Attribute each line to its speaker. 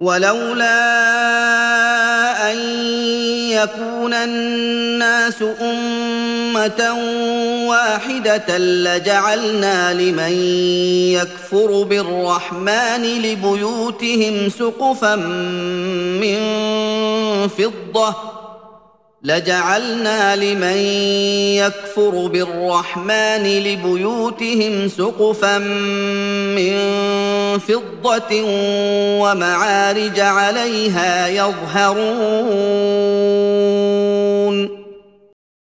Speaker 1: وَلَوْلَا أَن يَكُونَ النَّاسُ أُمَّةً وَاحِدَةً لَّجَعَلْنَا لِمَن يَكْفُرُ بِالرَّحْمَٰنِ لِبُيُوتِهِمْ سُقُفًا مِّن فِضَّةٍ وَمَعَارِجَ عَلَيْهَا يَظْهَرُونَ